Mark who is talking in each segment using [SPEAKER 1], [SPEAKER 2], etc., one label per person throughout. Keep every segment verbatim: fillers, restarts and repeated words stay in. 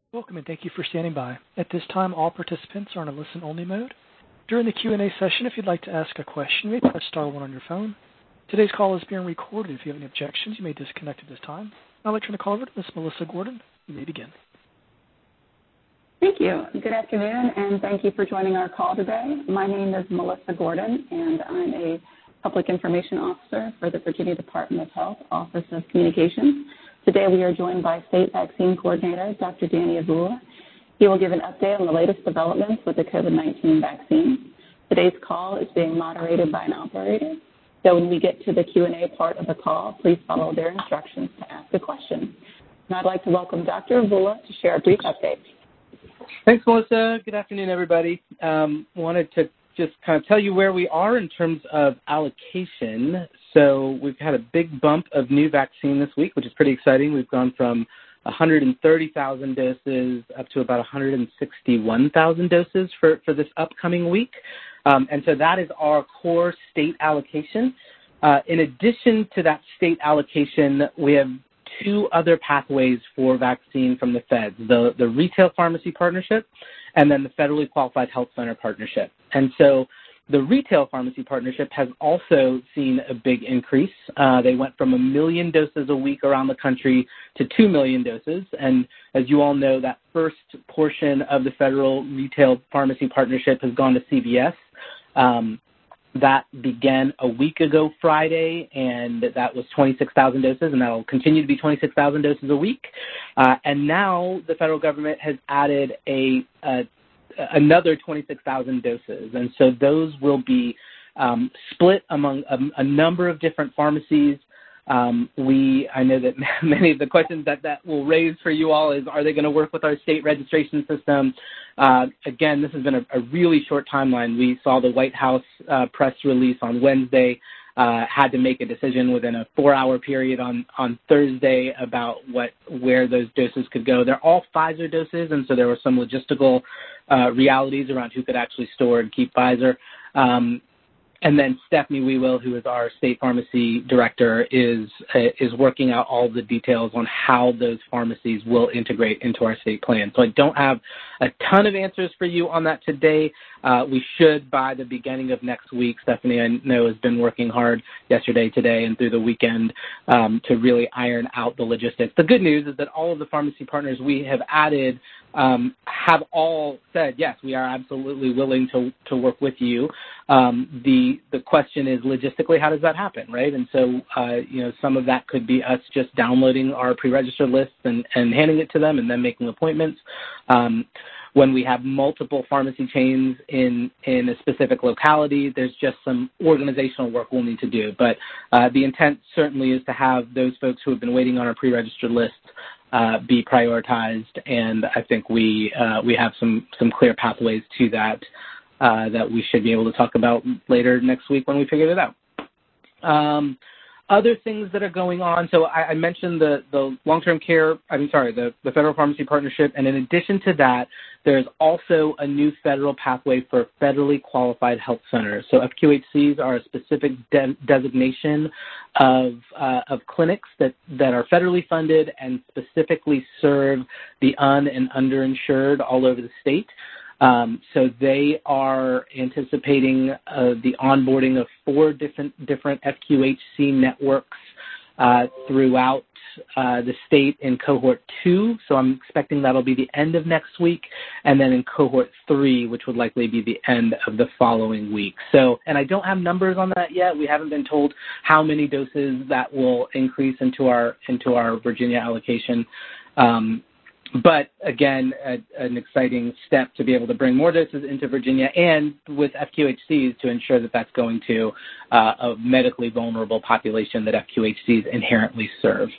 [SPEAKER 1] Welcome and thank you for standing by. At this time, all participants are in a listen-only mode. During the Q and A session, if you'd like to ask a question, you may press star one on your phone. Today's call is being recorded. If you have any objections, you may disconnect at this time. I'd like to turn the call over to Miz Melissa Gordon. You may begin.
[SPEAKER 2] Thank you. Good afternoon, and thank you for joining our call today. My name is Melissa Gordon, and I'm a Public Information Officer for the Virginia Department of Health Office of Communications. Today we are joined by State Vaccine Coordinator, Doctor Danny Avula. He will give an update on the latest developments with the COVID nineteen vaccine. Today's call is being moderated by an operator. So when we get to the Q and A part of the call, please follow their instructions to ask a question. And I'd like to welcome Doctor Avula to share a brief update.
[SPEAKER 3] Thanks, Melissa. Good afternoon, everybody. Um, wanted to just kind of tell you where we are in terms of allocation. So we've had a big bump of new vaccine this week, which is pretty exciting. We've gone from one hundred thirty thousand doses up to about one hundred sixty-one thousand doses for, for this upcoming week. Um, and so that is our core state allocation. Uh, in addition to that state allocation, we have two other pathways for vaccine from the feds, the, the Retail Pharmacy Partnership and then the Federally Qualified Health Center Partnership. And so the Retail Pharmacy Partnership has also seen a big increase. Uh, they went from a million doses a week around the country to two million doses. And as you all know, that first portion of the Federal Retail Pharmacy Partnership has gone to C V S. Um, That began a week ago Friday, and that was twenty-six thousand doses, and that will continue to be twenty-six thousand doses a week. Uh, and now the federal government has added a, a another twenty-six thousand doses, and so those will be um, split among a, a number of different pharmacies. Um, we, I know that many of the questions that that will raise for you all is, are they going to work with our state registration system? Uh, again, this has been a, a really short timeline. We saw the White House uh, press release on Wednesday, uh, had to make a decision within a four-hour period on, on Thursday about what where those doses could go. They're all Pfizer doses, and so there were some logistical uh, realities around who could actually store and keep Pfizer. Um, And then Stephanie Wewell, who is our state pharmacy director, is uh, is working out all the details on how those pharmacies will integrate into our state plan. So I don't have a ton of answers for you on that today. Uh, we should by the beginning of next week. Stephanie, I know, has been working hard yesterday, today, and through the weekend um, to really iron out the logistics. The good news is that all of the pharmacy partners we have added um, have all said, yes, we are absolutely willing to, to work with you. Um, the the question is logistically, how does that happen, right? And so, uh, you know, some of that could be us just downloading our pre-registered lists and, and handing it to them and then making appointments. Um, when we have multiple pharmacy chains in, in a specific locality, there's just some organizational work we'll need to do. But uh, the intent certainly is to have those folks who have been waiting on our pre-registered lists uh, be prioritized, and I think we uh, we have some, some clear pathways to that. Uh, that we should be able to talk about later next week when we figure it out. Um, other things that are going on, so I, I mentioned the, the long-term care, I'm sorry, the, the Federal Pharmacy Partnership, and in addition to that, there's also a new federal pathway for federally qualified health centers. So F Q H Cs are a specific de- designation of, uh, of clinics that, that are federally funded and specifically serve the un- and underinsured all over the state. Um, so they are anticipating uh, the onboarding of four different different F Q H C networks uh, throughout uh, the state in cohort two. So I'm expecting that'll be the end of next week, and then in cohort three, which would likely be the end of the following week. So, and I don't have numbers on that yet. We haven't been told how many doses that will increase into our into our Virginia allocation. Um, But, again, a, an exciting step to be able to bring more doses into Virginia and with F Q H Cs to ensure that that's going to uh, a medically vulnerable population that F Q H Cs inherently serve.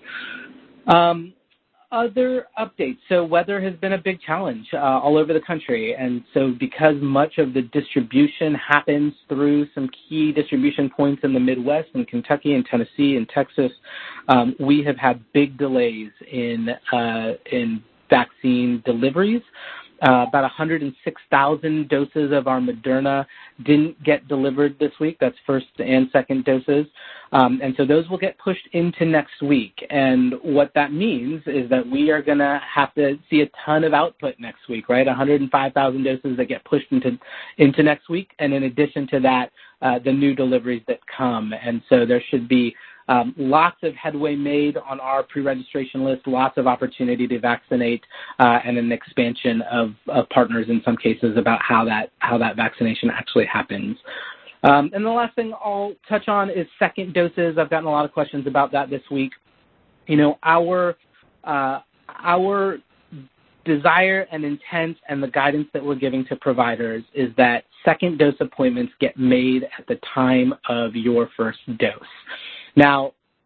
[SPEAKER 3] Um, other updates. So weather has been a big challenge uh, all over the country. And so because much of the distribution happens through some key distribution points in the Midwest, in Kentucky and Tennessee and Texas, um, we have had big delays in uh, in vaccine deliveries. Uh, about one hundred six thousand doses of our Moderna didn't get delivered this week. That's first and second doses. Um, and so those will get pushed into next week. And what that means is that we are going to have to see a ton of output next week, right? one hundred five thousand doses that get pushed into, into next week. And in addition to that, uh, the new deliveries that come. And so there should be Um, lots of headway made on our pre-registration list, lots of opportunity to vaccinate, uh, and an expansion of, of partners in some cases about how that how that vaccination actually happens. Um, and the last thing I'll touch on is second doses. I've gotten a lot of questions about that this week. You know, our uh, our desire and intent and the guidance that we're giving to providers is that second dose appointments get made at the time of your first dose. Now,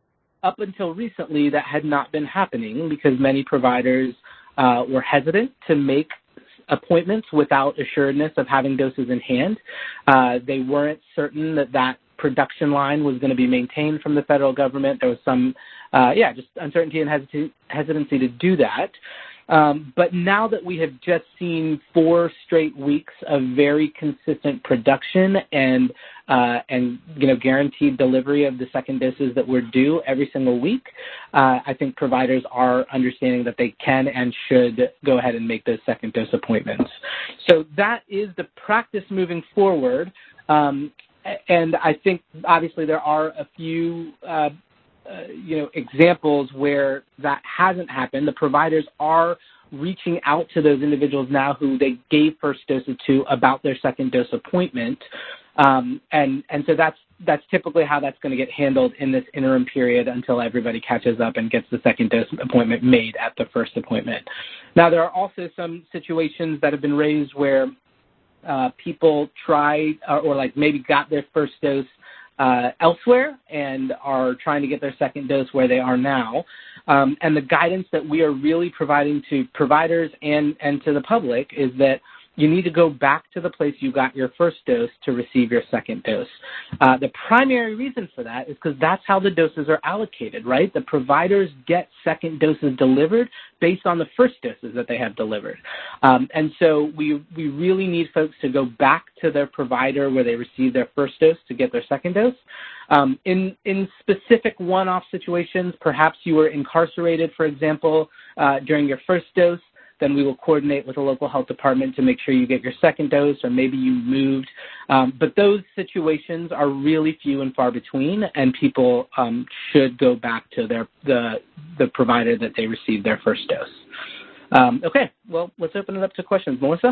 [SPEAKER 3] up until recently, that had not been happening because many providers uh, were hesitant to make appointments without assuredness of having doses in hand. Uh, they weren't certain that that production line was going to be maintained from the federal government. There was some, uh, yeah, just uncertainty and hesit- hesitancy to do that. Um, but now that we have just seen four straight weeks of very consistent production and uh, and you know guaranteed delivery of the second doses that we're due every single week, uh, I think providers are understanding that they can and should go ahead and make those second dose appointments. So that is the practice moving forward, um, and I think obviously there are a few. Uh, Uh, you know, examples where that hasn't happened. The providers are reaching out to those individuals now who they gave first doses to about their second dose appointment. Um, and, and so that's, that's typically how that's going to get handled in this interim period until everybody catches up and gets the second dose appointment made at the first appointment. Now, there are also some situations that have been raised where uh, people tried or, or like maybe got their first dose Uh, elsewhere and are trying to get their second dose where they are now. Um, and the guidance that we are really providing to providers and, and to the public is that you need to go back to the place you got your first dose to receive your second dose. Uh, the primary reason for that is because that's how the doses are allocated, right? The providers get second doses delivered based on the first doses that they have delivered. Um, and so we, we really need folks to go back to their provider where they received their first dose to get their second dose. Um, in, in specific one-off situations, perhaps you were incarcerated, for example, uh, during your first dose, then we will coordinate with a local health department to make sure you get your second dose, or maybe you moved. Um, but those situations are really few and far between, and people um, should go back to their the, the provider that they received their first dose. Um, okay, well, let's open it up to questions. Melissa?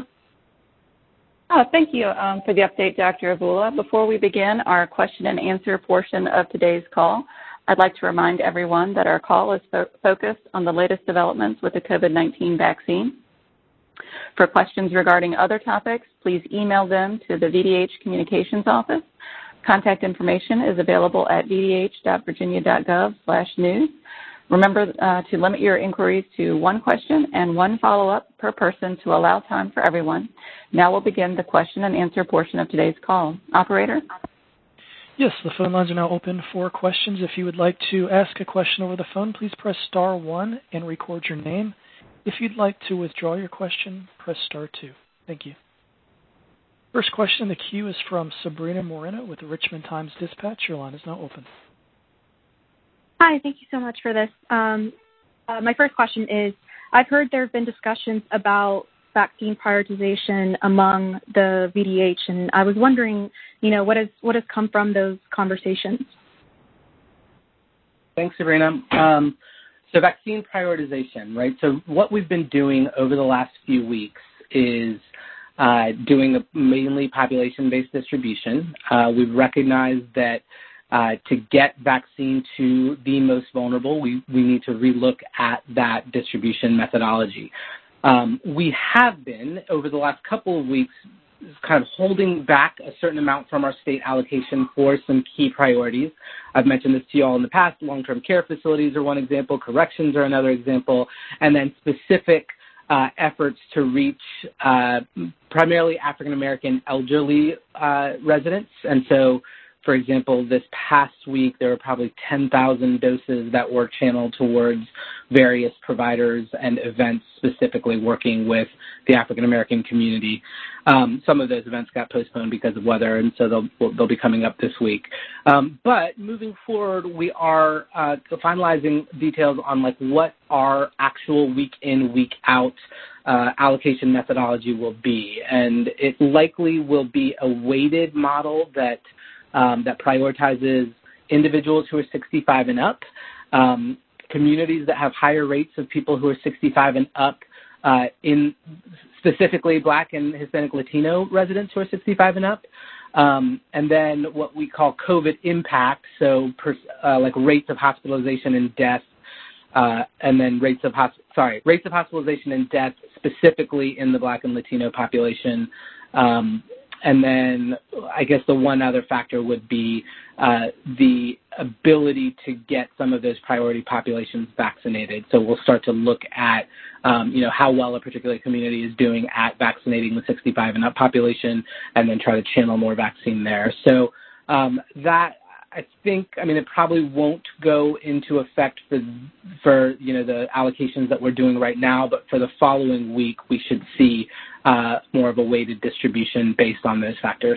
[SPEAKER 2] Oh, thank you um, for the update, Doctor Avula. Before we begin our question and answer portion of today's call, I'd like to remind everyone that our call is fo- focused on the latest developments with the COVID nineteen vaccine. For questions regarding other topics, please email them to the V D H Communications Office. Contact information is available at v d h dot virginia dot gov slash news. Remember uh, to limit your inquiries to one question and one follow-up per person to allow time for everyone. Now we'll begin the question and answer portion of today's call. Operator?
[SPEAKER 1] Yes, the phone lines are now open for questions. If you would like to ask a question over the phone, please press star one and record your name. If you'd like to withdraw your question, press star two. Thank you. First question in the queue is from Sabrina Moreno with the Richmond Times-Dispatch. Your line is now open.
[SPEAKER 4] Hi, thank you so much for this. Um, uh, my first question is, I've heard there have been discussions about vaccine prioritization among the V D H, and I was wondering, you know, what has what has come from those conversations?
[SPEAKER 3] Thanks, Sabrina. Um, so vaccine prioritization, right? So what we've been doing over the last few weeks is uh, doing a mainly population-based distribution. Uh, we've recognized that Uh, to get vaccine to the most vulnerable, we, we need to relook at that distribution methodology. Um, we have been, over the last couple of weeks, kind of holding back a certain amount from our state allocation for some key priorities. I've mentioned this to you all in the past. Long-term care facilities are one example. Corrections are another example. And then specific uh, efforts to reach uh, primarily African-American elderly uh, residents. And so for example, this past week, there were probably ten thousand doses that were channeled towards various providers and events specifically working with the African American community. Um, some of those events got postponed because of weather, and so they'll, they'll be coming up this week. Um, but moving forward, we are uh, finalizing details on like what our actual week in, week out uh, allocation methodology will be. And it likely will be a weighted model that um, that prioritizes individuals who are sixty-five and up, um, communities that have higher rates of people who are sixty-five and up, uh, in specifically Black and Hispanic Latino residents who are sixty-five and up, um, and then what we call COVID impact, so per, uh, like rates of hospitalization and death, uh, and then rates of hosp- sorry rates of hospitalization and death specifically in the Black and Latino population. Um, And then I guess the one other factor would be uh, the ability to get some of those priority populations vaccinated. So we'll start to look at, um, you know, how well a particular community is doing at vaccinating the sixty-five and up population, and then try to channel more vaccine there. So um, that, I think, I mean, it probably won't go into effect for, for, you know, the allocations that we're doing right now, but for the following week, we should see uh, more of a weighted distribution based on those factors.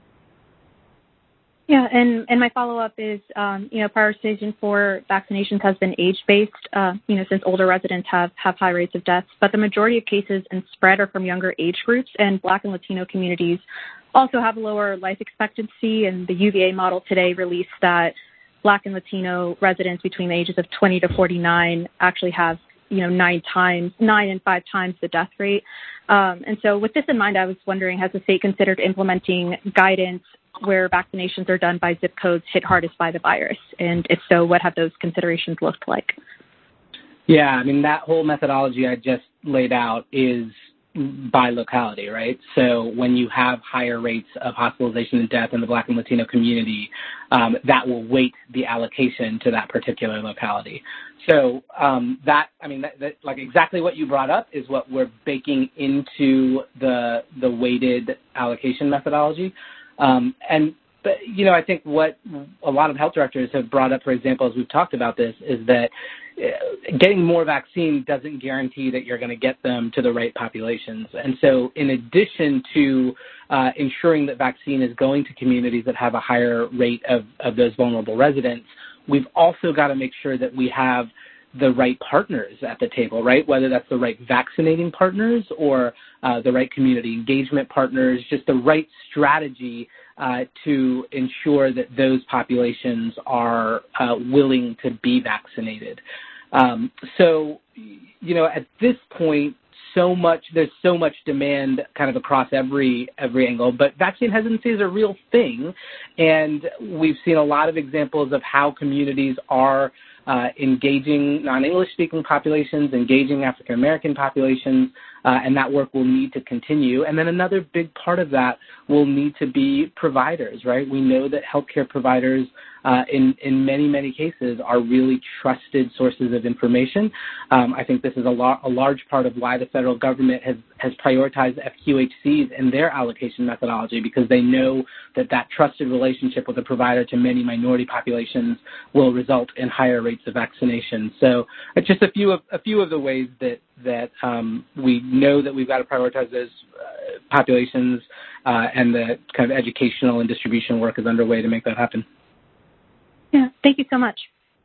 [SPEAKER 4] Yeah, and, and my follow-up is, um, you know, prioritization for vaccinations has been age-based, uh, you know, since older residents have, have high rates of deaths, but the majority of cases and spread are from younger age groups, and Black and Latino communities also have a lower life expectancy, and the U V A model today released that Black and Latino residents between the ages of twenty to forty-nine actually have, you know, nine times, nine and five times the death rate. Um, and so with this in mind, I was wondering, has the state considered implementing guidance where vaccinations are done by zip codes hit hardest by the virus? And if so, what have those considerations looked like?
[SPEAKER 3] Yeah, I mean, that whole methodology I just laid out is by locality, right? So when you have higher rates of hospitalization and death in the Black and Latino community, um, that will weight the allocation to that particular locality. So um, that, I mean, that, that, like exactly what you brought up is what we're baking into the the weighted allocation methodology. Um, and, but, you know, I think what a lot of health directors have brought up, for example, as we've talked about this, is that getting more vaccine doesn't guarantee that you're going to get them to the right populations. And so in addition to uh, ensuring that vaccine is going to communities that have a higher rate of, of those vulnerable residents, we've also got to make sure that we have the right partners at the table, right? Whether that's the right vaccinating partners or uh, the right community engagement partners, just the right strategy uh, to ensure that those populations are uh, willing to be vaccinated. Um, so, you know, at this point, so much, there's so much demand kind of across every every angle, but vaccine hesitancy is a real thing, and we've seen a lot of examples of how communities are uh, engaging non-English speaking populations, engaging African American populations, uh, and that work will need to continue. And then another big part of that will need to be providers, right? We know that healthcare providers Uh, in, in many, many cases are really trusted sources of information. Um, I think this is a, lo- a large part of why the federal government has, has prioritized F Q H Cs in their allocation methodology, because they know that that trusted relationship with a provider to many minority populations will result in higher rates of vaccination. So it's just a few of, a few of the ways that, that um, we know that we've got to prioritize those uh, populations, uh, and the kind of educational and distribution work is underway to make that happen.
[SPEAKER 4] Yeah, thank you so much.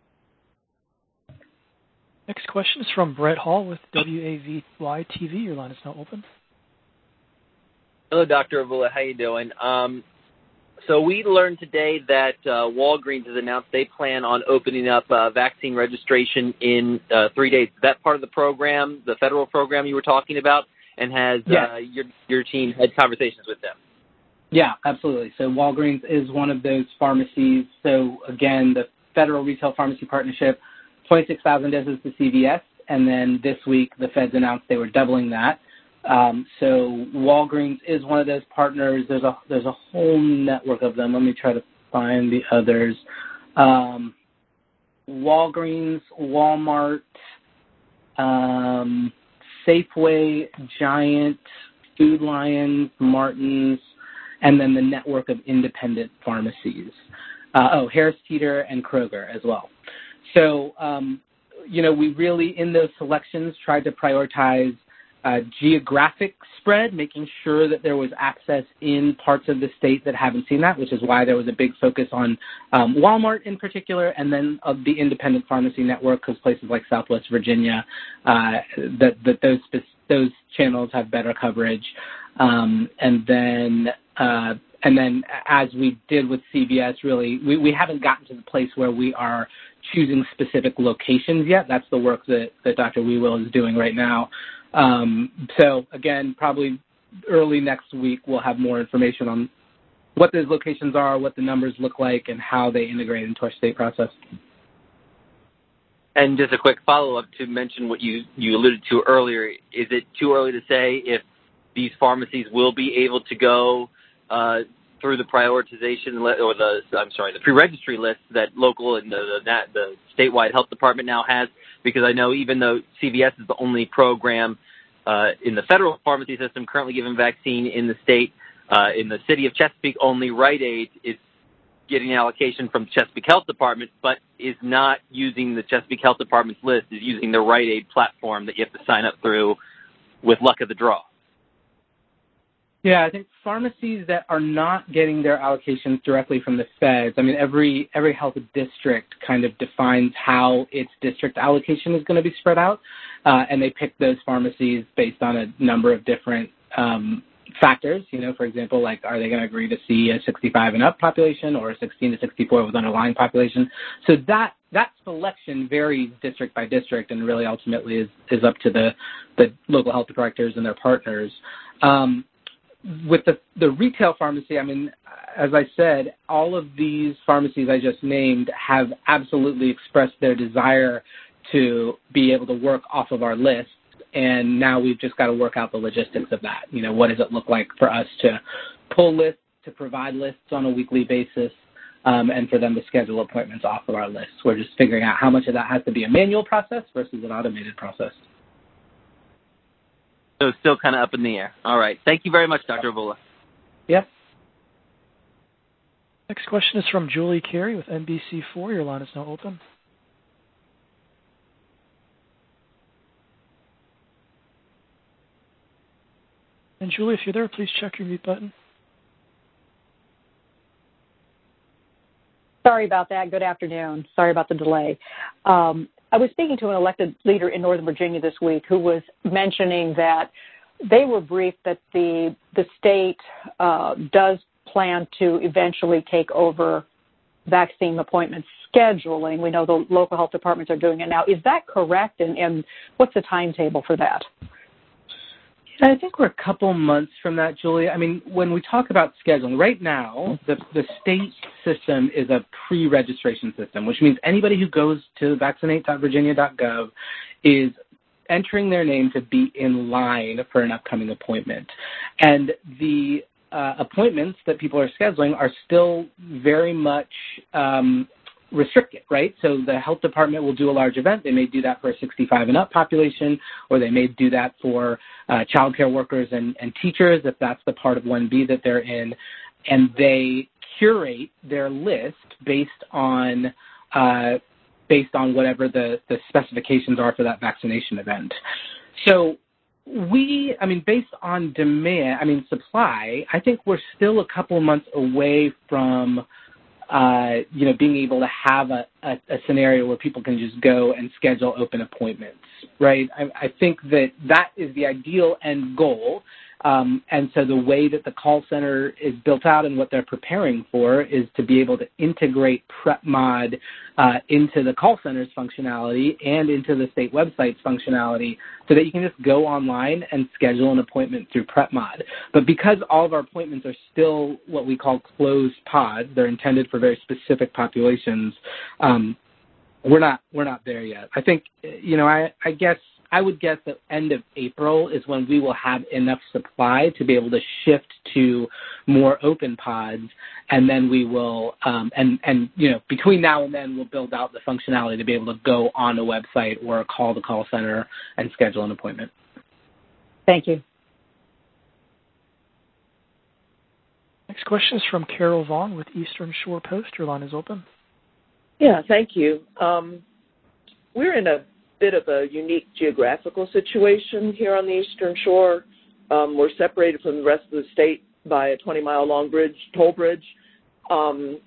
[SPEAKER 1] Next question is from Brett Hall with W A V Y T V. Your line is now open.
[SPEAKER 5] Hello, Doctor Avila. How you doing? Um, so we learned today that uh, Walgreens has announced they plan on opening up uh, vaccine registration in uh, three days. Is that part of the program, the federal program you were talking about? And has
[SPEAKER 3] yes.
[SPEAKER 5] uh, your your team had conversations with them?
[SPEAKER 3] Yeah, absolutely. So Walgreens is one of those pharmacies. So again, the Federal Retail Pharmacy Partnership, twenty-six thousand doses to C V S, and then this week the feds announced they were doubling that. Um, so Walgreens is one of those partners. There's a there's a whole network of them. Let me try to find the others. Um, Walgreens, Walmart, um, Safeway, Giant, Food Lion, Martin's. and then the network of independent pharmacies. Uh, oh, Harris Teeter and Kroger as well. So, um, you know, we really, in those selections, tried to prioritize uh, geographic spread, making sure that there was access in parts of the state that haven't seen that, which is why there was a big focus on um, Walmart in particular, and then of the independent pharmacy network, because places like Southwest Virginia, uh, that, that those those channels have better coverage. Um, and then uh, and then as we did with C V S, really, we, we haven't gotten to the place where we are choosing specific locations yet. That's the work that, that Doctor Whewell is doing right now. Um, so, again, probably early next week we'll have more information on what those locations are, what the numbers look like, and how they integrate into our state process.
[SPEAKER 5] And just a quick follow-up to mention what you, you alluded to earlier. Is it too early to say if these pharmacies will be able to go uh, through the prioritization li- or the I'm sorry the pre-registry list that local and the, the the statewide health department now has? Because I know even though C V S is the only program uh, in the federal pharmacy system currently giving vaccine in the state, uh, in the city of Chesapeake, only Rite Aid is getting allocation from the Chesapeake Health Department, but is not using the Chesapeake Health Department's list, is using the Rite Aid platform that you have to sign up through with luck of the draw.
[SPEAKER 3] Yeah, I think pharmacies that are not getting their allocations directly from the feds, I mean, every every health district kind of defines how its district allocation is going to be spread out, uh, and they pick those pharmacies based on a number of different um, factors. You know, for example, like, are they going to agree to see a sixty-five and up population or a sixteen to sixty-four with underlying population? So that that selection varies district by district, and really ultimately is, is up to the, the local health directors and their partners. Um, With the, the retail pharmacy, I mean, as I said, all of these pharmacies I just named have absolutely expressed their desire to be able to work off of our list, and now we've just got to work out the logistics of that. You know, what does it look like for us to pull lists, to provide lists on a weekly basis, um, and for them to schedule appointments off of our list? We're just figuring out how much of that has to be a manual process versus an automated process.
[SPEAKER 5] So it's still kind of up in the air. All right. Thank you very much, Doctor Avola.
[SPEAKER 3] Yeah.
[SPEAKER 1] Next question is from Julie Carey with N B C four. Your line is now open. And Julie, if you're there, please check your mute button.
[SPEAKER 6] Sorry about that. Good afternoon. Sorry about the delay. Um, I was speaking to an elected leader in Northern Virginia this week who was mentioning that they were briefed that the the state uh, does plan to eventually take over vaccine appointment scheduling. We know the local health departments are doing it now. Is that correct? And, and what's the timetable for that?
[SPEAKER 3] I think we're a couple months from that, Julie. I mean, when we talk about scheduling, right now, the, the state system is a pre-registration system, which means anybody who goes to vaccinate dot virginia dot gov is entering their name to be in line for an upcoming appointment. And the uh, appointments that people are scheduling are still very much um, restricted, right? So the health department will do a large event. They may do that for a sixty-five and up population, or they may do that for uh, child care workers and, and teachers, if that's the part of one B that they're in. And they curate their list based on uh, based on whatever the, the specifications are for that vaccination event. So we, I mean, based on demand, I mean, supply, I think we're still a couple months away from Uh, you know, being able to have a, a, a scenario where people can just go and schedule open appointments, right? I, I think that that is the ideal end goal. Um, and so the way that the call center is built out and what they're preparing for is to be able to integrate PrepMod uh, into the call center's functionality and into the state website's functionality so that you can just go online and schedule an appointment through PrepMod. But because all of our appointments are still what we call closed pods, they're intended for very specific populations, um, we're not we're not there yet. I think, you know, I, I guess I would guess that end of April is when we will have enough supply to be able to shift to more open pods, and then we will, um, and, and, you know, between now and then we'll build out the functionality to be able to go on a website or call the call center and schedule an appointment.
[SPEAKER 6] Thank you.
[SPEAKER 1] Next question is from Carol Vaughn with Eastern Shore Post. Your line is open.
[SPEAKER 7] Yeah, thank you. Um, we're in a bit of a unique geographical situation here on the Eastern Shore. Um, we're separated from the rest of the state by a twenty-mile long bridge, toll bridge. Um,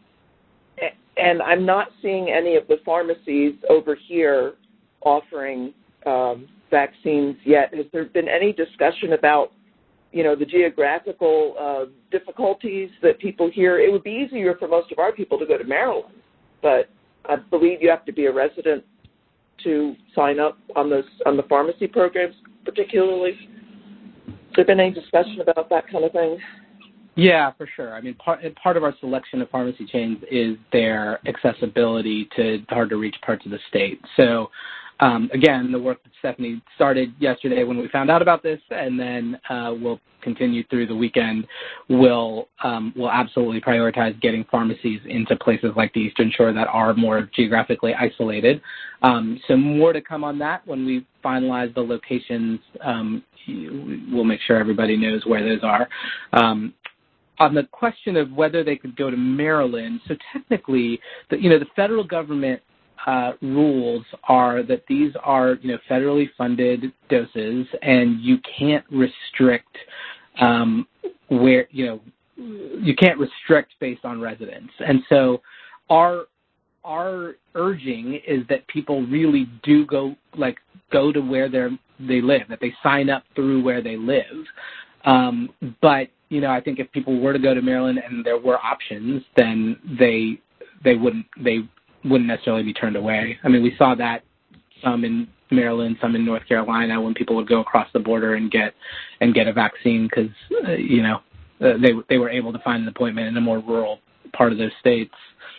[SPEAKER 7] and I'm not seeing any of the pharmacies over here offering um, vaccines yet. Has there been any discussion about, you know, the geographical uh, difficulties that people here? It would be easier for most of our people to go to Maryland, but I believe you have to be a resident to sign up on those on the pharmacy programs particularly. Has there been any discussion about that kind of thing?
[SPEAKER 3] Yeah, for sure. I mean, part, part of our selection of pharmacy chains is their accessibility to hard-to-reach parts of the state. So, um, again, the work that Stephanie started yesterday when we found out about this, and then uh, we'll continue through the weekend, will um, will absolutely prioritize getting pharmacies into places like the Eastern Shore that are more geographically isolated. Um, so more to come on that when we finalize the locations. Um, we'll make sure everybody knows where those are. Um, On the question of whether they could go to Maryland, so technically, the, you know, the federal government uh, rules are that these are, you know, federally funded doses, and you can't restrict um, where, you know, you can't restrict based on residence. And so, our our urging is that people really do go, like, go to where they they live, that they sign up through where they live. Um, but you know, I think if people were to go to Maryland and there were options, then they they wouldn't they wouldn't necessarily be turned away. I mean, we saw that some in Maryland, some in North Carolina, when people would go across the border and get and get a vaccine because uh, you know uh, they they were able to find an appointment in a more rural part of those states.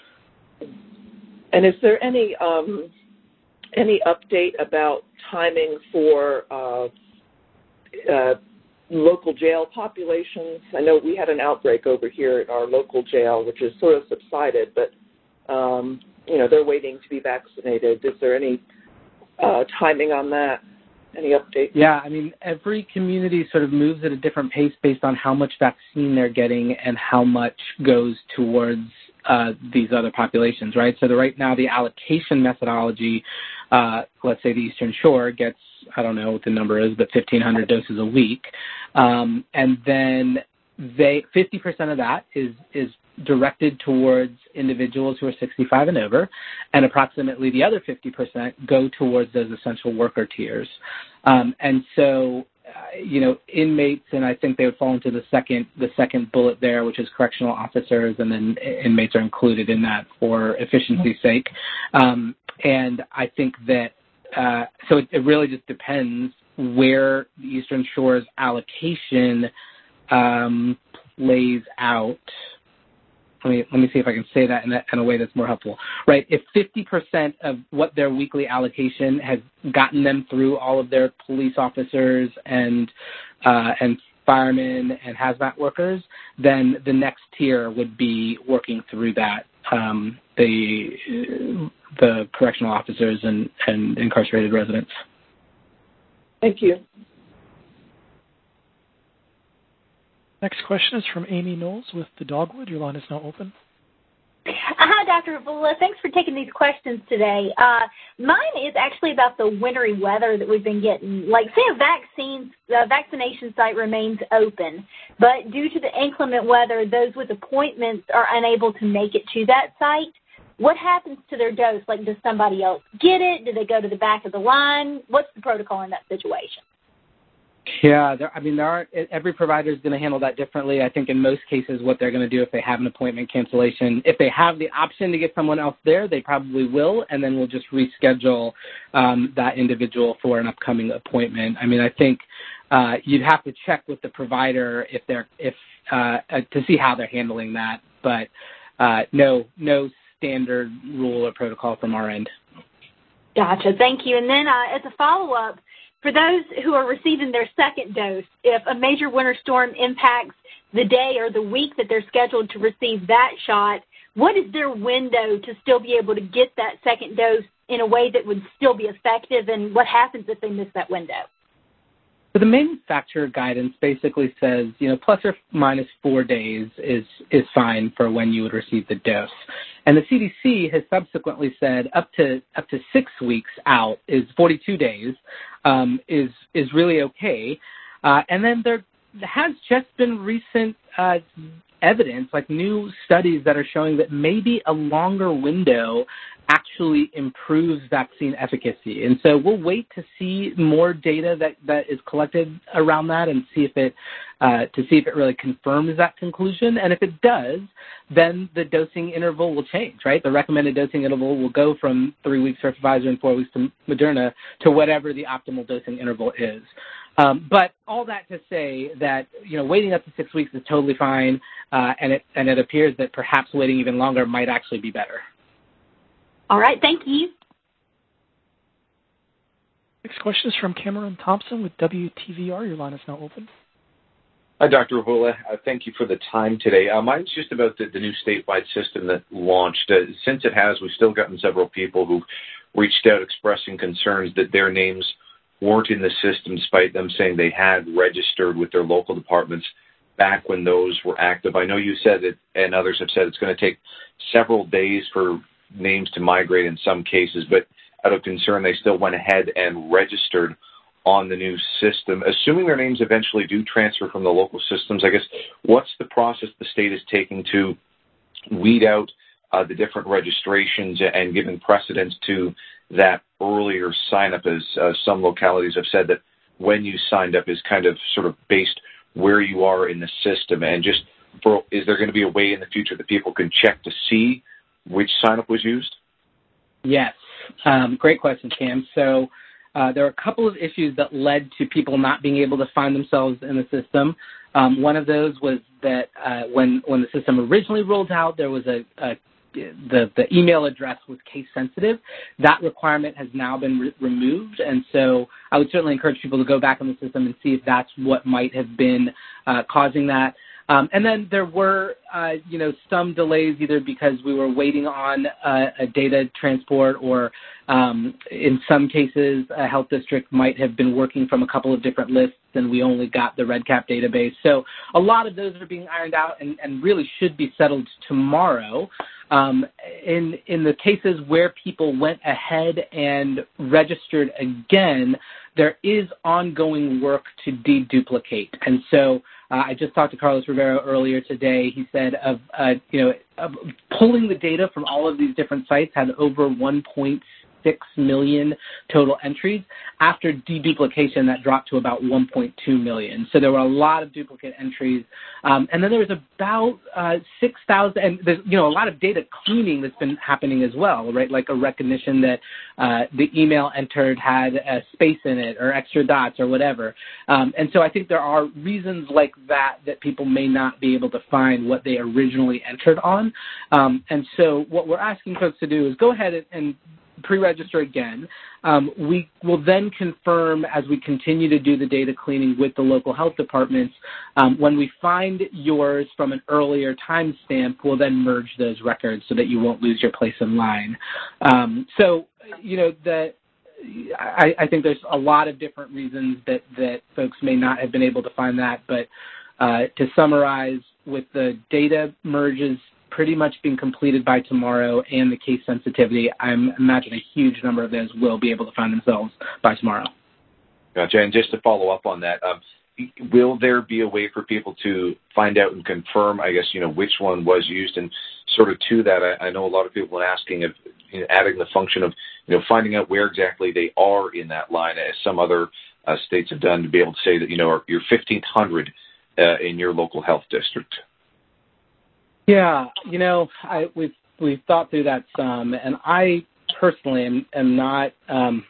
[SPEAKER 7] And is there any um, any update about timing for uh, uh, local jail populations? I know we had an outbreak over here at our local jail, which has sort of subsided, but, um, you know, they're waiting to be vaccinated. Is there any uh, timing on that? Any update?
[SPEAKER 3] Yeah, I mean, every community sort of moves at a different pace based on how much vaccine they're getting and how much goes towards uh, these other populations, right? So the, right now the allocation methodology, uh, let's say the Eastern Shore gets, I don't know what the number is, but fifteen hundred doses a week. Um, and then they fifty percent of that is, is directed towards individuals who are sixty-five and over, and approximately the other fifty percent go towards those essential worker tiers. Um, and so, uh, you know, inmates, and I think they would fall into the second the second bullet there, which is correctional officers, and then inmates are included in that for efficiency's sake. Um, and I think that Uh, so it, it really just depends where the Eastern Shore's allocation um, plays out. Let me let me see if I can say that in a, in a way that's more helpful. Right, if fifty percent of what their weekly allocation has gotten them through all of their police officers and uh, and firemen and hazmat workers, then the next tier would be working through that. Um, the the correctional officers and, and incarcerated residents.
[SPEAKER 7] Thank you.
[SPEAKER 1] Next question is from Amy Knowles with the Dogwood. Your line is now open.
[SPEAKER 8] Hi, Doctor Avila. Thanks for taking these questions today. Uh, mine is actually about the wintry weather that we've been getting. Like, say a vaccine, a vaccination site remains open, but due to the inclement weather, those with appointments are unable to make it to that site. What happens to their dose? Like, does somebody else get it? Do they go to the back of the line? What's the protocol in that situation?
[SPEAKER 3] Yeah, there, I mean, there are, every provider is going to handle that differently. I think in most cases what they're going to do if they have an appointment cancellation, if they have the option to get someone else there, they probably will, and then we'll just reschedule um, that individual for an upcoming appointment. I mean, I think uh, you'd have to check with the provider if they're if uh, uh, to see how they're handling that, but uh, no, no standard rule or protocol from our end.
[SPEAKER 8] Gotcha. Thank you. And then uh, as a follow-up, for those who are receiving their second dose, if a major winter storm impacts the day or the week that they're scheduled to receive that shot, what is their window to still be able to get that second dose in a way that would still be effective, and what happens if they miss that window?
[SPEAKER 3] So the manufacturer guidance basically says, you know, plus or minus four days is is fine for when you would receive the dose. And the C D C has subsequently said up to up to six weeks out is forty-two days um, is is really okay. Uh, and then there has just been recent uh, evidence, like new studies that are showing that maybe a longer window actually improves vaccine efficacy. And so we'll wait to see more data that, that is collected around that and see if it uh, to see if it really confirms that conclusion. And if it does, then the dosing interval will change, right? The recommended dosing interval will go from three weeks for Pfizer and four weeks to Moderna to whatever the optimal dosing interval is. Um, but all that to say that, you know, waiting up to six weeks is totally fine, uh, and it and it appears that perhaps waiting even longer might actually be better.
[SPEAKER 8] All right, thank you.
[SPEAKER 1] Next question is from Cameron Thompson with W T V R. Your line is now open.
[SPEAKER 9] Hi, Doctor Rahula. Uh, thank you for the time today. Uh, mine's just about the, the new statewide system that launched. Uh, since it has, we've still gotten several people who've reached out expressing concerns that their names weren't in the system despite them saying they had registered with their local departments back when those were active. I know you said it, and others have said it's going to take several days for names to migrate in some cases, but out of concern, they still went ahead and registered on the new system. Assuming their names eventually do transfer from the local systems, I guess, what's the process the state is taking to weed out uh, the different registrations and giving precedence to that earlier sign-up, as uh, some localities have said that when you signed up is kind of sort of based where you are in the system? And just for, is there going to be a way in the future that people can check to see which sign-up was used?
[SPEAKER 3] Yes. Um, great question, Cam. So uh, there are a couple of issues that led to people not being able to find themselves in the system. Um, one of those was that uh, when when the system originally rolled out, there was a, a the, the email address was case sensitive. That requirement has now been re- removed, and so I would certainly encourage people to go back in the system and see if that's what might have been uh, causing that. Um, and then there were, uh, you know, some delays either because we were waiting on uh, a data transport or um, in some cases a health district might have been working from a couple of different lists and we only got the REDCap database. So a lot of those are being ironed out and, and really should be settled tomorrow. Um, in, in the cases where people went ahead and registered again, there is ongoing work to deduplicate. And so uh, I just talked to Carlos Rivera earlier today. He said of, uh, you know, of pulling the data from all of these different sites had over one point six million total entries. After deduplication, that dropped to about one point two million. So there were a lot of duplicate entries. Um, and then there was about uh, six thousand, and there's, you know, a lot of data cleaning that's been happening as well, right? Like a recognition that uh, the email entered had a space in it or extra dots or whatever. Um, and so I think there are reasons like that that people may not be able to find what they originally entered on. Um, and so what we're asking folks to do is go ahead and, and pre-register again. Um, we will then confirm as we continue to do the data cleaning with the local health departments. Um, when we find yours from an earlier timestamp, we'll then merge those records so that you won't lose your place in line. Um, so, you know, the, I, I think there's a lot of different reasons that, that folks may not have been able to find that, but uh, to summarize, with the data merges pretty much being completed by tomorrow and the case sensitivity, I'm imagining a huge number of those will be able to find themselves by tomorrow.
[SPEAKER 9] Gotcha. And just to follow up on that, um, will there be a way for people to find out and confirm, I guess, you know, which one was used? And sort of to that, I, I know a lot of people are asking of, you know, adding the function of, you know, finding out where exactly they are in that line, as some other uh, states have done, to be able to say that, you know, you're fifteen hundred uh, in your local health district.
[SPEAKER 3] Yeah, you know, I, we've we've thought through that some, and I personally am, am not. Um,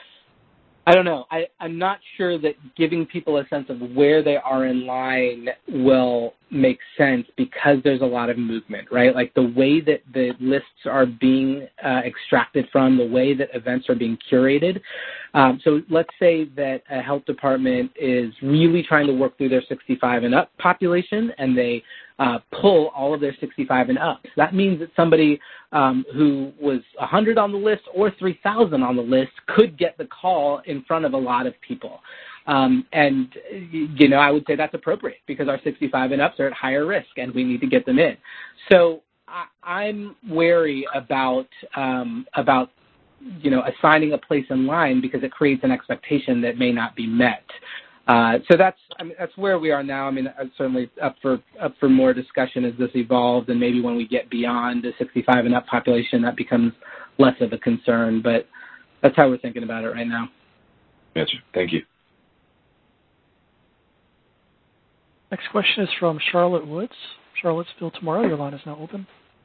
[SPEAKER 3] I don't know. I, I'm not sure that giving people a sense of where they are in line will make sense because there's a lot of movement, right? Like the way that the lists are being uh, extracted from, the way that events are being curated. Um, so let's say that a health department is really trying to work through their sixty-five and up population, and they uh, pull all of their sixty-five and up. So that means that somebody um, who was one hundred on the list or three thousand on the list could get the call in front of a lot of people. Um, and, you know, I would say that's appropriate because our sixty-five and ups are at higher risk and we need to get them in. So I, I'm wary about, um, about, you know, assigning a place in line because it creates an expectation that may not be met. Uh, so that's I mean, that's where we are now. I mean, I'm certainly up for up for more discussion as this evolves, and maybe when we get beyond the sixty-five and up population, that becomes less of a concern. But that's how we're thinking about it right now.
[SPEAKER 9] Answer. Thank you.
[SPEAKER 1] Next question is from Charlotte Woods. Charlottesville Tomorrow. Your line is now open.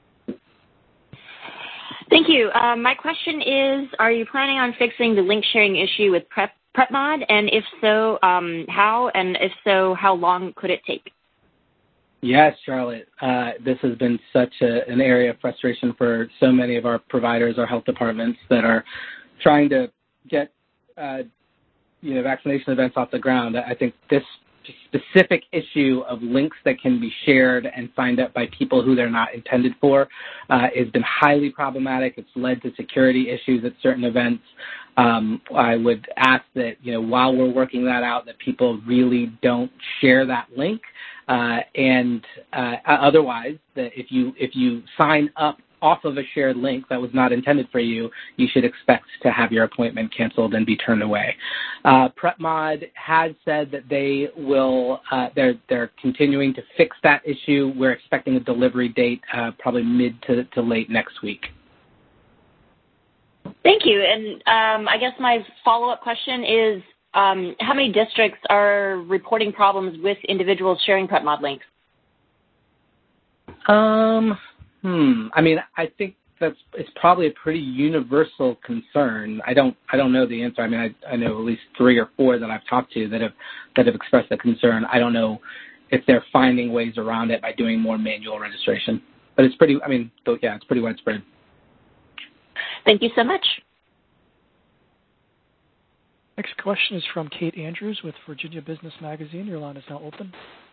[SPEAKER 10] Thank you. Um, my question is, are you planning on fixing the link sharing issue with Prep PrepMod, and if so, um, how, and if so, how long could it take?
[SPEAKER 3] Yes, Charlotte. Uh, this has been such a, an area of frustration for so many of our providers, our health departments that are trying to get, uh, you know, vaccination events off the ground. I think this specific issue of links that can be shared and signed up by people who they're not intended for uh, has been highly problematic. It's led to security issues at certain events. Um, I would ask that, you know, while we're working that out, that people really don't share that link. Uh, and uh, otherwise, that if you if you sign up off of a shared link that was not intended for you, you should expect to have your appointment canceled and be turned away. Uh, PrepMod has said that they will, uh, they're, they're continuing to fix that issue. We're expecting a delivery date uh, probably mid to, to late next week.
[SPEAKER 10] Thank you. And um, I guess my follow-up question is, um, how many districts are reporting problems with individuals sharing PrepMod links?
[SPEAKER 3] Um, hmm. I mean, I think that's it's probably a pretty universal concern. I don't I don't know the answer. I mean, I, I know at least three or four that I've talked to that have that have expressed a concern. I don't know if they're finding ways around it by doing more manual registration. But it's pretty. I mean, yeah, it's pretty widespread.
[SPEAKER 10] Thank you so much.
[SPEAKER 1] Next question is from Kate Andrews with Virginia Business Magazine. Your line is now open.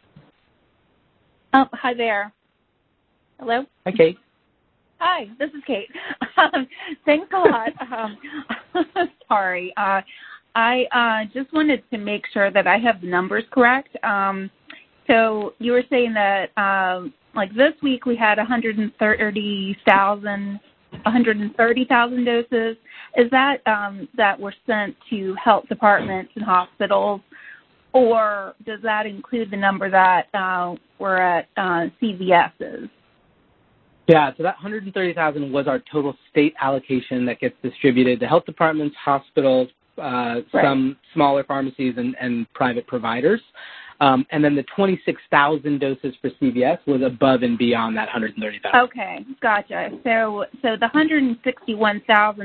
[SPEAKER 11] Oh, hi there. Hello?
[SPEAKER 3] Hi, Kate.
[SPEAKER 11] Hi, this is Kate. Um, thanks a lot. Um, sorry. Uh, I uh, just wanted to make sure that I have the numbers correct. Um, so you were saying that, um, like this week, we had one hundred thirty thousand one hundred thirty thousand doses. Is that um, that were sent to health departments and hospitals, or does that include the number that uh, were at uh, C V S's?
[SPEAKER 3] Yeah, so that one hundred thirty thousand was our total state allocation that gets distributed to health departments, hospitals, uh, right. some smaller pharmacies, and, and private providers. Um, and then the twenty-six thousand doses for C V S was above and beyond that one hundred thirty thousand.
[SPEAKER 11] Okay, gotcha. So, so the one hundred sixty-one thousand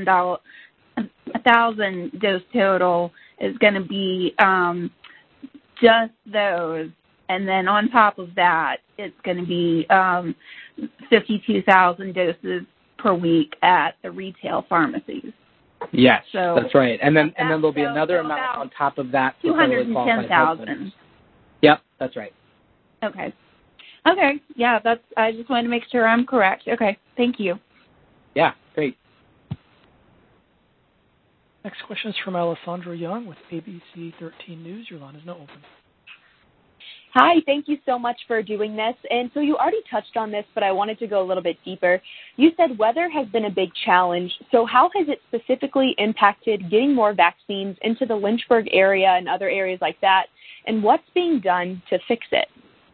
[SPEAKER 11] dose total is going to be um, just those, and then on top of that, it's going to be um, fifty-two thousand doses per week at the retail pharmacies.
[SPEAKER 3] Yes,
[SPEAKER 11] so
[SPEAKER 3] that's right. And then and then there'll be
[SPEAKER 11] so,
[SPEAKER 3] another
[SPEAKER 11] so
[SPEAKER 3] amount on top of that.
[SPEAKER 11] two hundred ten thousand.
[SPEAKER 3] Yep, that's right.
[SPEAKER 11] Okay. Okay. Yeah, that's. I just wanted to make sure I'm correct. Okay. Thank you.
[SPEAKER 3] Yeah, great.
[SPEAKER 1] Next question is from Alessandra Young with A B C thirteen News. Your line is now open.
[SPEAKER 12] Hi, thank you so much for doing this. And so you already touched on this, but I wanted to go a little bit deeper. You said weather has been a big challenge. So how has it specifically impacted getting more vaccines into the Lynchburg area and other areas like that? And what's being done to fix it?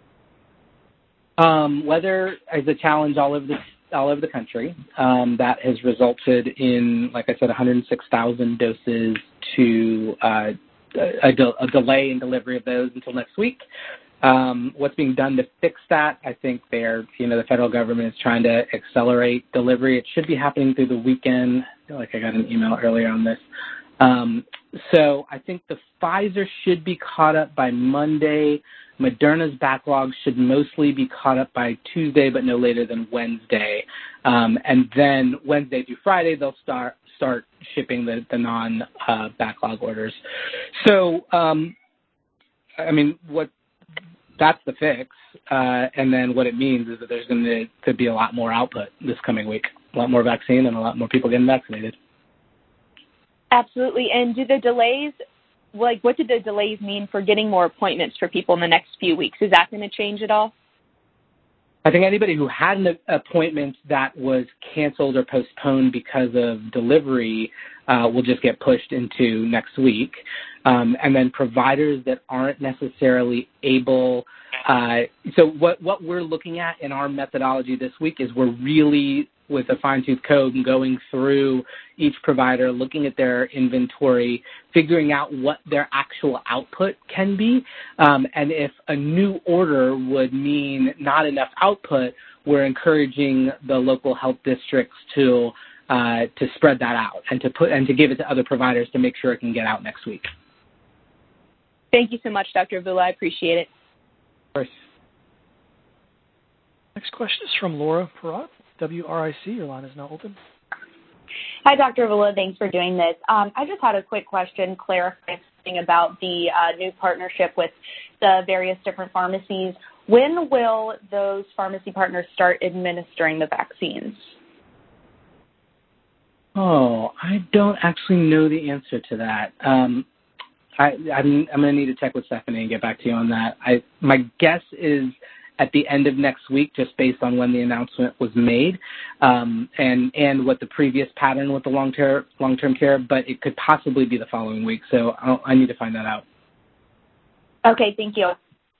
[SPEAKER 3] Um, weather is a challenge all over the all over the country. Um, that has resulted in, like I said, one hundred six thousand doses to uh, a, de- a delay in delivery of those until next week. Um, what's being done to fix that? I think they're, you know, the federal government is trying to accelerate delivery. It should be happening through the weekend. I feel like I got an email earlier on this. Um, so I think the Pfizer should be caught up by Monday. Moderna's backlog should mostly be caught up by Tuesday, but no later than Wednesday. Um, and then Wednesday through Friday, they'll start start shipping the, the non-backlog uh, orders. So, um, I mean, what that's the fix. Uh, and then what it means is that there's going to could be a lot more output this coming week, a lot more vaccine and a lot more people getting vaccinated.
[SPEAKER 12] Absolutely. And do the delays like, what did the delays mean for getting more appointments for people in the next few weeks? Is that going to change at all?
[SPEAKER 3] I think anybody who had an appointment that was canceled or postponed because of delivery uh, will just get pushed into next week. Um, and then providers that aren't necessarily able uh, so what, what we're looking at in our methodology this week is we're really, with a fine-tooth comb, going through each provider, looking at their inventory, figuring out what their actual output can be. Um, and if a new order would mean not enough output, we're encouraging the local health districts to uh, to spread that out and to put and to give it to other providers to make sure it can get out next week.
[SPEAKER 12] Thank you so much, Doctor Avila. I appreciate it.
[SPEAKER 3] Of course.
[SPEAKER 1] Next question is from Laura Perrott, W R I C. Your line is now open.
[SPEAKER 13] Hi, Doctor Avila. Thanks for doing this. Um, I just had a quick question clarifying about the uh, new partnership with the various different pharmacies. When will those pharmacy partners start administering the vaccines?
[SPEAKER 3] Oh, I don't actually know the answer to that. Um, I, I'm, I'm going to need to check with Stephanie and get back to you on that. I, my guess is at the end of next week, just based on when the announcement was made, um, and and what the previous pattern with the long ter- long-term care, but it could possibly be the following week. So I'll, I need to find that out.
[SPEAKER 13] Okay, thank you.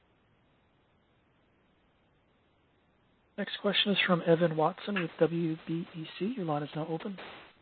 [SPEAKER 1] Next question is from Evan Watson with W B E C. Your line is now open.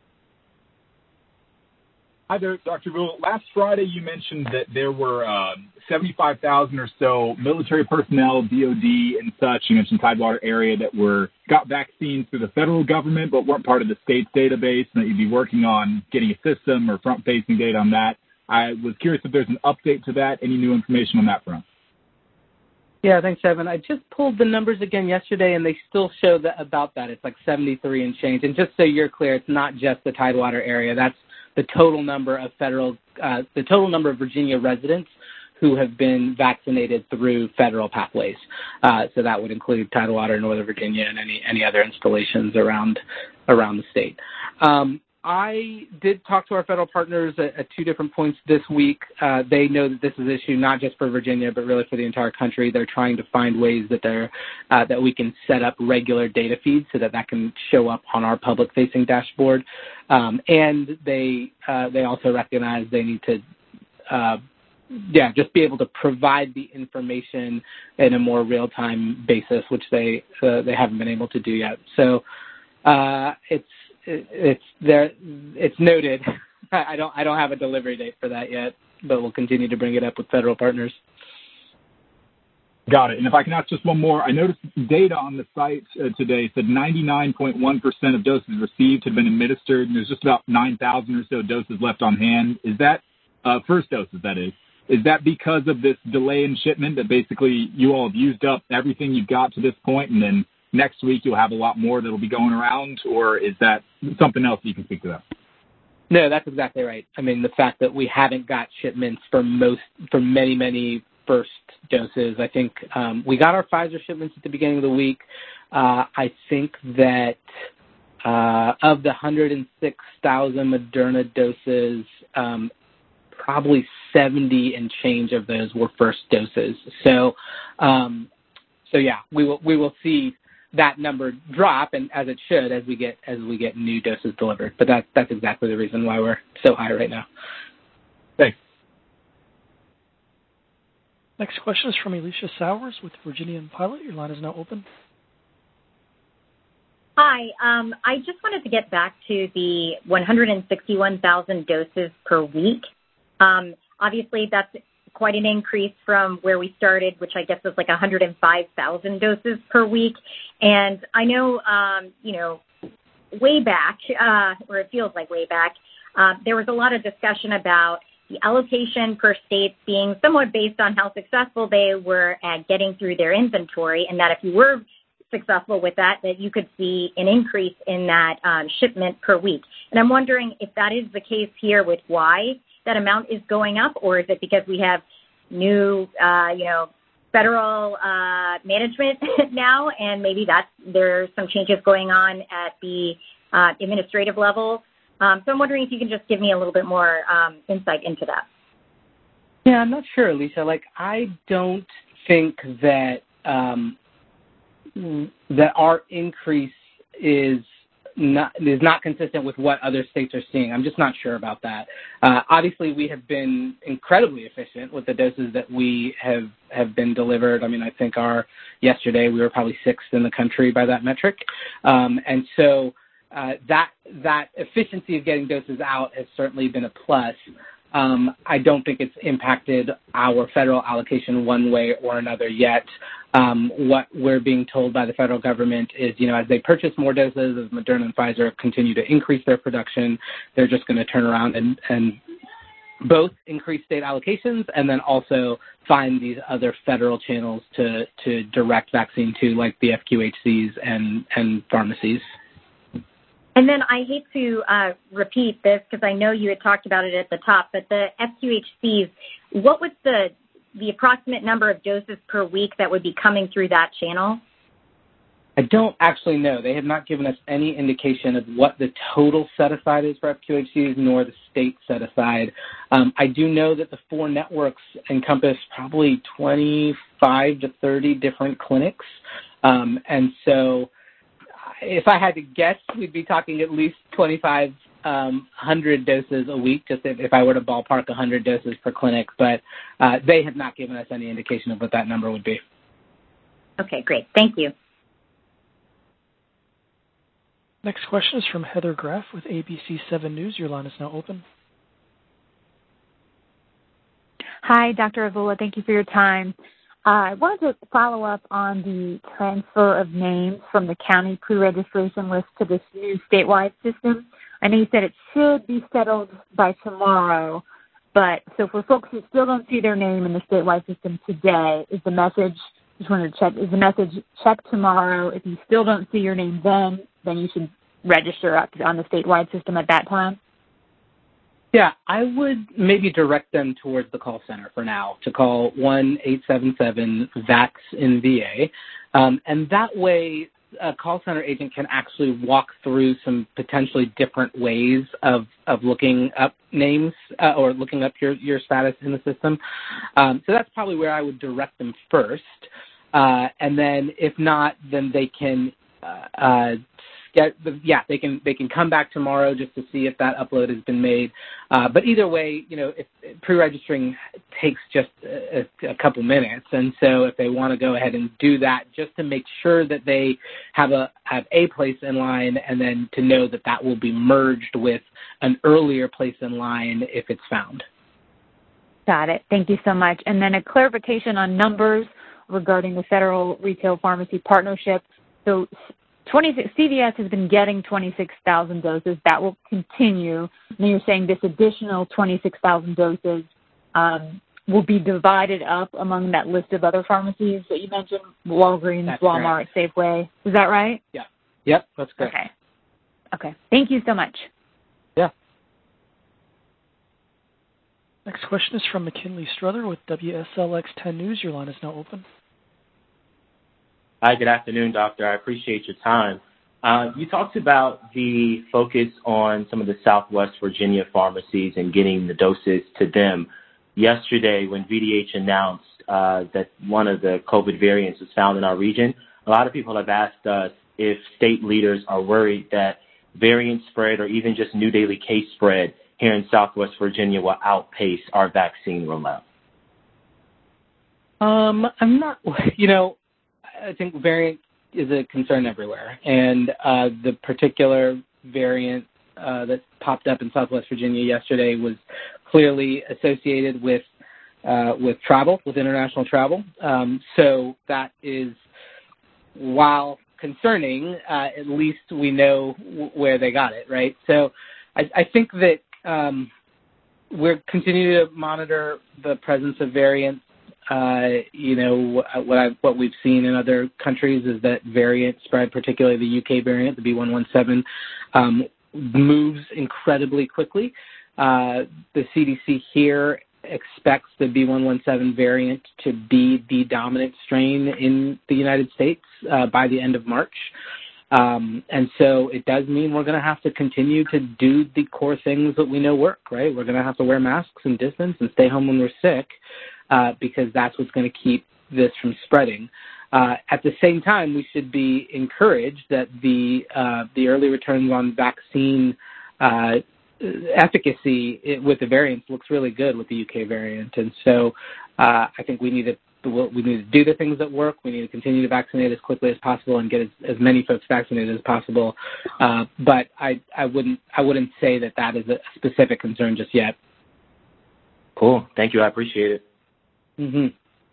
[SPEAKER 14] Hi there, Doctor Avila. Last Friday you mentioned that there were uh, seventy-five thousand or so military personnel, D O D and such, you mentioned Tidewater area, that were got vaccines through the federal government but weren't part of the state's database, and that you'd be working on getting a system or front-facing data on that. I was curious if there's an update to that, any new information on that front.
[SPEAKER 3] Yeah, thanks, Evan. I just pulled the numbers again yesterday, and they still show that about that. It's like seventy-three and change. And just so you're clear, it's not just the Tidewater area. That's the total number of federal, uh, the total number of Virginia residents who have been vaccinated through federal pathways. Uh, so that would include Tidewater, Northern Virginia, and any any other installations around around the state. Um, I did talk to our federal partners at, at two different points this week. Uh, they know that this is an issue not just for Virginia, but really for the entire country. They're trying to find ways that they're uh, that we can set up regular data feeds so that that can show up on our public-facing dashboard. Um, and they uh, they also recognize they need to, uh, yeah, just be able to provide the information in a more real-time basis, which they uh, they haven't been able to do yet. So uh, it's It's there. It's noted. I don't. I don't have a delivery date for that yet, but we'll continue to bring it up with federal partners.
[SPEAKER 14] Got it. And if I can ask just one more, I noticed data on the site uh, today said ninety-nine point one percent of doses received had been administered, and there's just about nine thousand or so doses left on hand. Is that uh, first doses? That is. Is that because of this delay in shipment that basically you all have used up everything you've got to this point, and then next week you'll have a lot more that will be going around, or is that something else you can speak to that?
[SPEAKER 3] No, that's exactly right. I mean, the fact that we haven't got shipments for most, for many, many first doses. I think um, we got our Pfizer shipments at the beginning of the week. Uh, I think that uh, of the one hundred six thousand Moderna doses, um, probably seventy and change of those were first doses. So, um, so yeah, we will we will see that number drop, and as it should, as we get as we get new doses delivered. But that that's exactly the reason why we're so high right now.
[SPEAKER 14] Thanks.
[SPEAKER 1] Next question is from Alicia Sowers with Virginia Pilot. Your line is now open.
[SPEAKER 15] Hi. Um, I just wanted to get back to the one hundred sixty-one thousand doses per week. Um, obviously, that's quite an increase from where we started, which I guess was like one hundred five thousand doses per week. And I know, um, you know, way back, uh, or it feels like way back, uh, there was a lot of discussion about the allocation per state being somewhat based on how successful they were at getting through their inventory, and that if you were successful with that, that you could see an increase in that um, shipment per week. And I'm wondering if that is the case here with why that amount is going up, or is it because we have new, uh, you know, federal uh, management now, and maybe that's there's some changes going on at the uh, administrative level. Um, so I'm wondering if you can just give me a little bit more um, insight into that.
[SPEAKER 3] Yeah, I'm not sure, Alicia. Like, I don't think that um, that our increase is not is not consistent with what other states are seeing. I'm just not sure about that. Uh, obviously, we have been incredibly efficient with the doses that we have have been delivered. I mean, I think our yesterday we were probably sixth in the country by that metric, um, and so uh, that that efficiency of getting doses out has certainly been a plus. Um, I don't think it's impacted our federal allocation one way or another yet. Um, what we're being told by the federal government is, you know, as they purchase more doses, as Moderna and Pfizer continue to increase their production, they're just going to turn around and, and both increase state allocations and then also find these other federal channels to, to direct vaccine to, like the F Q H Cs and, and pharmacies.
[SPEAKER 15] And then I hate to uh, repeat this because I know you had talked about it at the top, but the F Q H Cs, what was the the approximate number of doses per week that would be coming through that channel?
[SPEAKER 3] I don't actually know. They have not given us any indication of what the total set-aside is for F Q H Cs, nor the state set-aside. Um, I do know that the four networks encompass probably twenty-five to thirty different clinics, um, and so if I had to guess, we'd be talking at least twenty-five hundred doses a week, just if, if I were to ballpark one hundred doses per clinic. But uh, they have not given us any indication of what that number would be.
[SPEAKER 15] Okay, great. Thank you.
[SPEAKER 1] Next question is from Heather Graff with A B C seven News. Your line is now open.
[SPEAKER 16] Hi, Doctor Avila. Thank you for your time. Uh, I wanted to follow up on the transfer of names from the county pre-registration list to this new statewide system. I know you said it should be settled by tomorrow, but so for folks who still don't see their name in the statewide system today, is the message, just wanted to check, is the message check tomorrow? If you still don't see your name then, then you should register up on the statewide system at that time?
[SPEAKER 3] Yeah, I would maybe direct them towards the call center for now to call one eight seven seven VAX in V A. Um, and that way, a call center agent can actually walk through some potentially different ways of, of looking up names uh, or looking up your, your status in the system. Um, so that's probably where I would direct them first. Uh, and then if not, then they can uh, uh, get the, yeah, they can they can come back tomorrow just to see if that upload has been made. Uh, but either way, you know, if, if pre-registering takes just a, a couple minutes, and so if they want to go ahead and do that, just to make sure that they have a have a place in line, and then to know that that will be merged with an earlier place in line if it's found.
[SPEAKER 16] Got it. Thank you so much. And then a clarification on numbers regarding the Federal Retail Pharmacy Partnership. So twenty-six C V S has been getting twenty-six thousand doses. That will continue. And you're saying this additional twenty-six thousand doses um, will be divided up among that list of other pharmacies that you mentioned, Walgreens,
[SPEAKER 3] That's
[SPEAKER 16] Walmart,
[SPEAKER 3] correct.
[SPEAKER 16] Safeway. Is that right?
[SPEAKER 3] Yeah. Yep, that's correct.
[SPEAKER 16] Okay. Okay. Thank you so much.
[SPEAKER 3] Yeah.
[SPEAKER 1] Next question is from McKinley Struther with W S L X ten News. Your line is now open.
[SPEAKER 17] Hi, good afternoon, Doctor. I appreciate your time. Uh, you talked about the focus on some of the Southwest Virginia pharmacies and getting the doses to them. Yesterday, when V D H announced uh, that one of the COVID variants was found in our region, a lot of people have asked us if state leaders are worried that variant spread or even just new daily case spread here in Southwest Virginia will outpace our vaccine rollout.
[SPEAKER 3] Um, I'm not, you know, I think variant is a concern everywhere, and uh, the particular variant uh, that popped up in Southwest Virginia yesterday was clearly associated with uh, with travel, with international travel. Um, so that is, while concerning, uh, at least we know w- where they got it, right? So I, I think that um, we're continuing to monitor the presence of variants. Uh, you know, what I what we've seen in other countries is that variant spread, particularly the U K variant, the B one one seven, um, moves incredibly quickly. Uh, the C D C here expects the B one one seven variant to be the dominant strain in the United States uh, by the end of March. Um, and so it does mean we're going to have to continue to do the core things that we know work, right? We're going to have to wear masks and distance and stay home when we're sick uh, because that's what's going to keep this from spreading. Uh, at the same time, we should be encouraged that the uh, the early returns on vaccine uh, efficacy it, with the variants looks really good with the U K variant. And so uh, I think we need to we need to do the things that work. We need to continue to vaccinate as quickly as possible and get as, as many folks vaccinated as possible. Uh, but I, I wouldn't I wouldn't say that that is a specific concern just yet.
[SPEAKER 17] Cool. Thank you. I appreciate it.
[SPEAKER 3] Mm-hmm.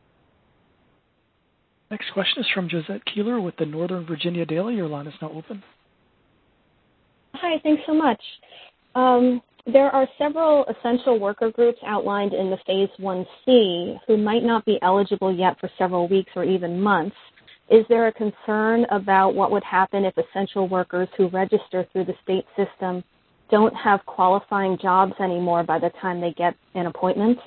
[SPEAKER 1] Next question is from Josette Keeler with the Northern Virginia Daily. Your line is now open.
[SPEAKER 18] Hi, thanks so much. Um, there are several essential worker groups outlined in the Phase one C who might not be eligible yet for several weeks or even months. Is there a concern about what would happen if essential workers who register through the state system don't have qualifying jobs anymore by the time they get an appointment?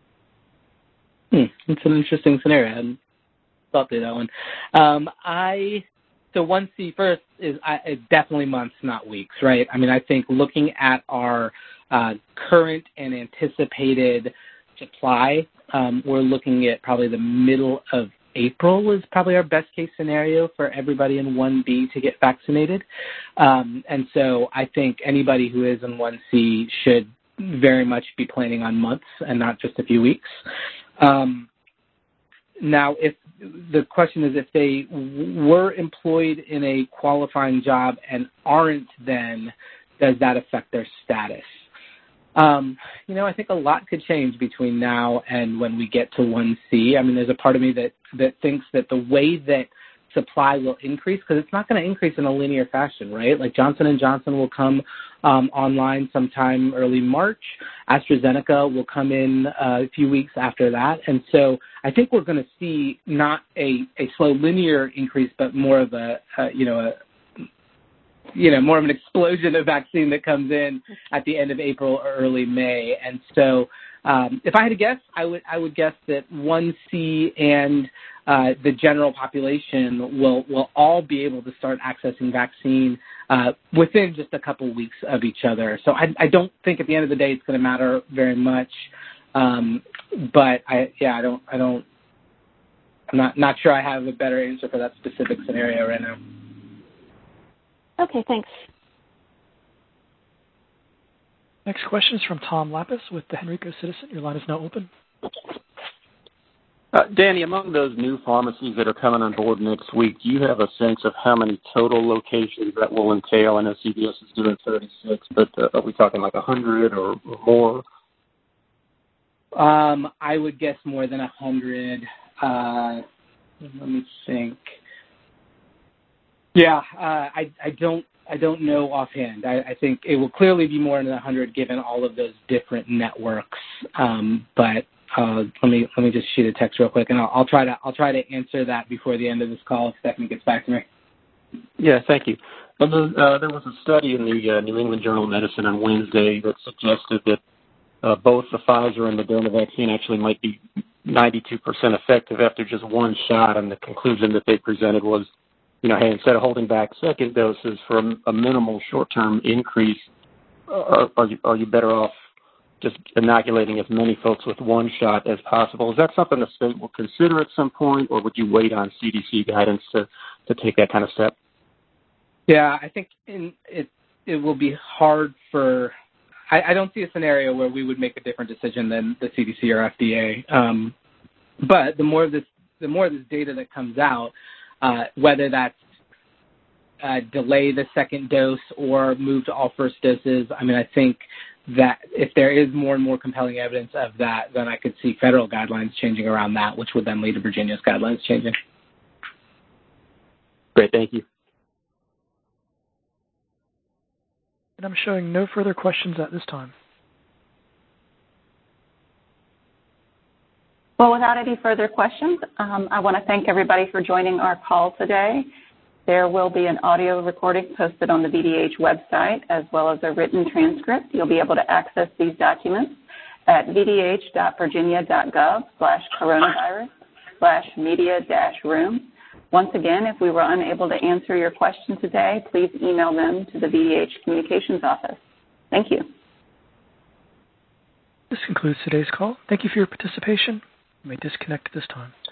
[SPEAKER 3] Hmm, it's an interesting scenario. I hadn't thought through that one. Um, I so one C first is I, definitely months, not weeks, right? I mean, I think looking at our uh, current and anticipated supply, um, we're looking at probably the middle of April is probably our best case scenario for everybody in one B to get vaccinated. Um, and so I think anybody who is in one C should very much be planning on months and not just a few weeks. Um, now, if the question is if they were employed in a qualifying job and aren't, then does that affect their status? Um, you know, I think a lot could change between now and when we get to one C. I mean, there's a part of me that, that thinks that the way that supply will increase, because it's not going to increase in a linear fashion, right? Like Johnson and Johnson will come um, online sometime early March. AstraZeneca will come in uh, a few weeks after that. And so I think we're going to see not a, a slow linear increase, but more of a, uh, you know, a, you know, more of an explosion of vaccine that comes in at the end of April or early May. And so um, if I had to guess, I would I would guess that one C and uh, the general population will, will all be able to start accessing vaccine uh, within just a couple weeks of each other. So I, I don't think at the end of the day it's going to matter very much. Um, but I yeah, I don't I don't I'm not, not sure I have a better answer for that specific scenario right now.
[SPEAKER 18] Okay, thanks.
[SPEAKER 1] Next question is from Tom Lapis with the Henrico Citizen. Your line is now open.
[SPEAKER 19] Uh, Danny, among those new pharmacies that are coming on board next week, do you have a sense of how many total locations that will entail? I know C V S is doing thirty-six, but uh, are we talking like one hundred or, or more?
[SPEAKER 3] Um, I would guess more than one hundred. Uh, let me think. Yeah, uh, I, I don't I don't know offhand. I, I think it will clearly be more than one hundred given all of those different networks. Um, but uh, let me let me just shoot a text real quick, and I'll, I'll try to I'll try to answer that before the end of this call if Stephanie gets back to me.
[SPEAKER 19] Yeah, thank you. Well, uh, there was a study in the uh, New England Journal of Medicine on Wednesday that suggested that uh, both the Pfizer and Moderna vaccine actually might be ninety-two percent effective after just one shot, and the conclusion that they presented was, you know, hey, instead of holding back second doses for a, a minimal short-term increase, are, are, you, are you better off just inoculating as many folks with one shot as possible? Is that something the state will consider at some point, or would you wait on C D C guidance to, to take that kind of step?
[SPEAKER 3] Yeah, I think in, it it will be hard for I, – I don't see a scenario where we would make a different decision than the C D C or F D A. Um, but the more this the more this data that comes out, Uh, whether that's uh, delay the second dose or move to all first doses. I mean, I think that if there is more and more compelling evidence of that, then I could see federal guidelines changing around that, which would then lead to Virginia's guidelines changing.
[SPEAKER 19] Great, thank you.
[SPEAKER 1] And I'm showing no further questions at this time.
[SPEAKER 2] Well, without any further questions, um, I want to thank everybody for joining our call today. There will be an audio recording posted on the V D H website as well as a written transcript. You'll be able to access these documents at vdh.virginia.gov slash coronavirus slash media dash room. Once again, if we were unable to answer your question today, please email them to the V D H Communications Office. Thank you.
[SPEAKER 1] This concludes today's call. Thank you for your participation. You may disconnect at this time.